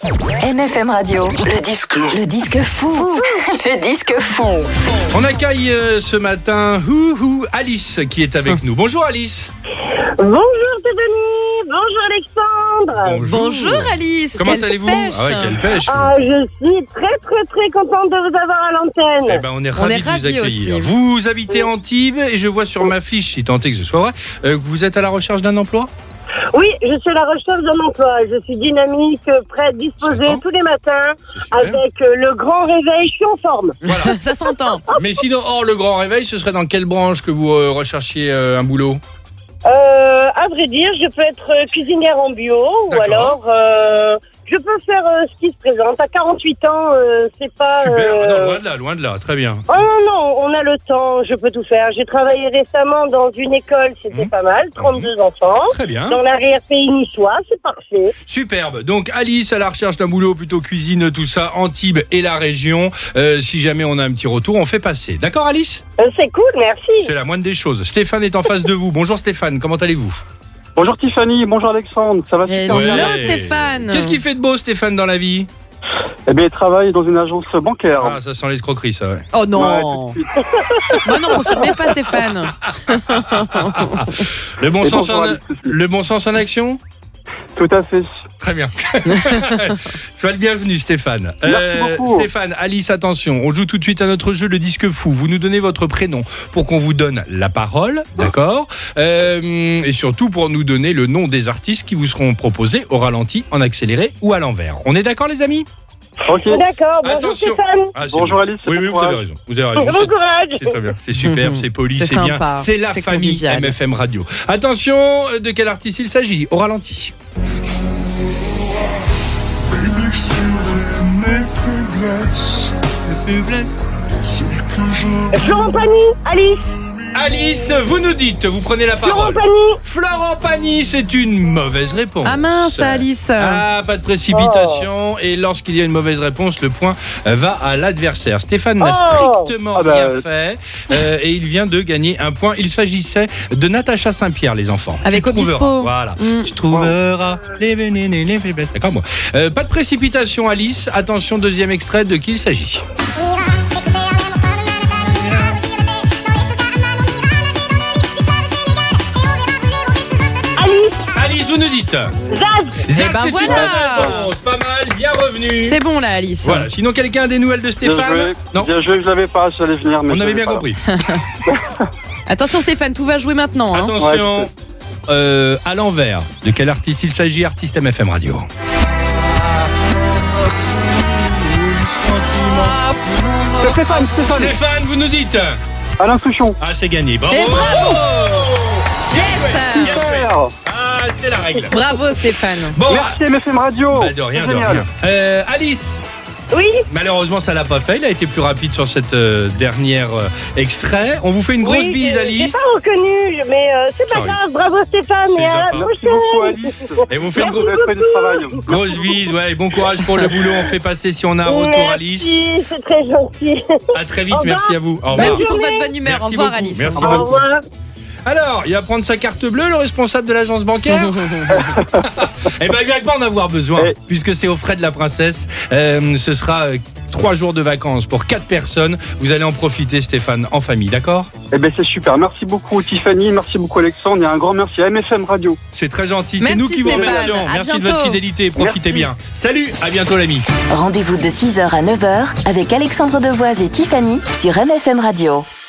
MFM Radio, le disque fou. Le disque fou. On accueille ce matin Alice qui est avec nous. Bonjour Alice. Bonjour Stéphanie, bonjour Alexandre. Bonjour Alice. Comment quelle allez-vous? pêche. Ah ouais, quelle pêche. Je suis très contente de vous avoir à l'antenne. Eh ben, on est ravis de vous ravis accueillir. aussi. Vous habitez Antibes et je vois sur ma fiche, si tant est que ce soit vrai, que vous êtes à la recherche d'un emploi. Oui, je suis à la recherche d'un emploi. Je suis dynamique, prête, disposée J'entends. tous les matins. C'est super. Avec le grand réveil, je suis en forme. Voilà. Ça s'entend. Mais sinon, hors le grand réveil, ce serait dans quelle branche que vous recherchiez un boulot? À vrai dire, je peux être cuisinière en bio ou D'accord. alors je peux faire ce qui se présente. À 48 ans, c'est pas... Super, non, loin de là, très bien. Oh non, on a le temps, je peux tout faire. J'ai travaillé récemment dans une école, c'était pas mal, 32 enfants. Très bien. Dans l'arrière-pays niçois, c'est parfait. Superbe. Donc Alice à la recherche d'un boulot plutôt cuisine, tout ça, Antibes et la région. Si jamais on a un petit retour, on fait passer. D'accord Alice? C'est cool, merci. C'est la moindre des choses. Stéphane est en face de vous. Bonjour Stéphane, comment allez-vous? Bonjour Tiffany, bonjour Alexandre, ça va super Hello bien? Ouais. Stéphane. Qu'est-ce qu'il fait de beau Stéphane dans la vie? Eh bien, il travaille dans une agence bancaire. Ah, ça sent l'escroquerie ça, ouais. Oh Ouais, non. tout de suite. Moi non, confirmez pas Stéphane. Le bon, Et sens bonjour en... Alice aussi. Le bon sens en action? Tout à fait. Très bien. Sois le bienvenu Stéphane. Merci beaucoup. Stéphane, Alice, attention, on joue tout de suite à notre jeu le disque fou. Vous nous donnez votre prénom pour qu'on vous donne la parole, d'accord, et surtout pour nous donner le nom des artistes qui vous seront proposés au ralenti, en accéléré ou à l'envers. On est d'accord les amis? Ok. D'accord, bonjour Attention. Stéphane. Ah, c'est Bonjour bon. Alice. Oui, bon vous avez courage. raison. Vous avez raison. Bon courage. C'est très bien, c'est superbe, c'est poli, C'est c'est bien. sympa, C'est la c'est famille convivial. MFM Radio. Attention, de quel artiste il s'agit au ralenti? Florent Pagny, Alice. Alice, vous nous dites, vous prenez la Florent parole. Pagny. Florent Pagny, c'est une mauvaise réponse. Ah mince Alice. Ah, pas de précipitation. Et lorsqu'il y a une mauvaise réponse, le point va à l'adversaire. Stéphane n'a strictement Ah bah, rien fait et il vient de gagner un point. Il s'agissait de Natacha Saint-Pierre, les enfants. Avec Tu trouveras. Obispo. Voilà. Mm. Tu trouveras les vénénes et les faiblesses. D'accord, moi. Pas de précipitation, Alice. Attention, deuxième extrait, de qui il s'agit? Alice, vous nous dites. Zaz. Zaz, ben c'est voilà. une bonne réponse. Pas mal, bien revenu. C'est bon là Alice. Voilà, sinon quelqu'un a des nouvelles de Bien Stéphane? joué. Non, Bien joué, je l'avais pas, j'allais venir. Mais on je avait l'avais bien pas. compris. Attention Stéphane, tout va jouer maintenant. Hein. Attention, à l'envers. De quel artiste il s'agit? Artiste MFM Radio. C'est Stéphane. Stéphane, vous nous dites. Alain Souchon. Ah, c'est gagné. Bravo. Et bravo. Yes. Bien joué. Super. Ah, c'est la règle. Bravo Stéphane. Bon, Merci MFM Radio. bah, de rien, C'est de génial. rien. Alice. Oui. Malheureusement, ça l'a pas fait. Il a été plus rapide sur cette dernière extrait. On vous fait une grosse Oui, bise, j'ai Alice. pas reconnu, mais c'est pas Sorry. grave. Bravo Stéphane C'est et à la sympa. Merci beaucoup prochaine. Alice. Et vous fait une Vous avez fait du travail. grosse bise. Ouais, et bon courage pour le boulot. On fait passer si on a un retour, Alice. Merci, c'est très gentil. À très vite. Au revoir. Merci à vous. Au revoir. Merci pour votre bonne humeur. Merci Au revoir beaucoup. Alice. Merci Au beaucoup. revoir. Alors, il va prendre sa carte bleue, le responsable de l'agence bancaire. Eh ben, il va pas en avoir besoin, Eh. puisque c'est aux frais de la princesse. Ce sera 3 jours de vacances pour 4 personnes. Vous allez en profiter, Stéphane, en famille, d'accord? Eh bien, c'est super. Merci beaucoup Tiffany, merci beaucoup Alexandre et un grand merci à MFM Radio. C'est très gentil. C'est Merci, nous qui vous Stéphane. remercions. À Merci de bientôt. votre fidélité. Profitez Merci. bien. Salut, à bientôt, l'ami. Rendez-vous de 6h à 9h avec Alexandre Devoise et Tiffany sur MFM Radio.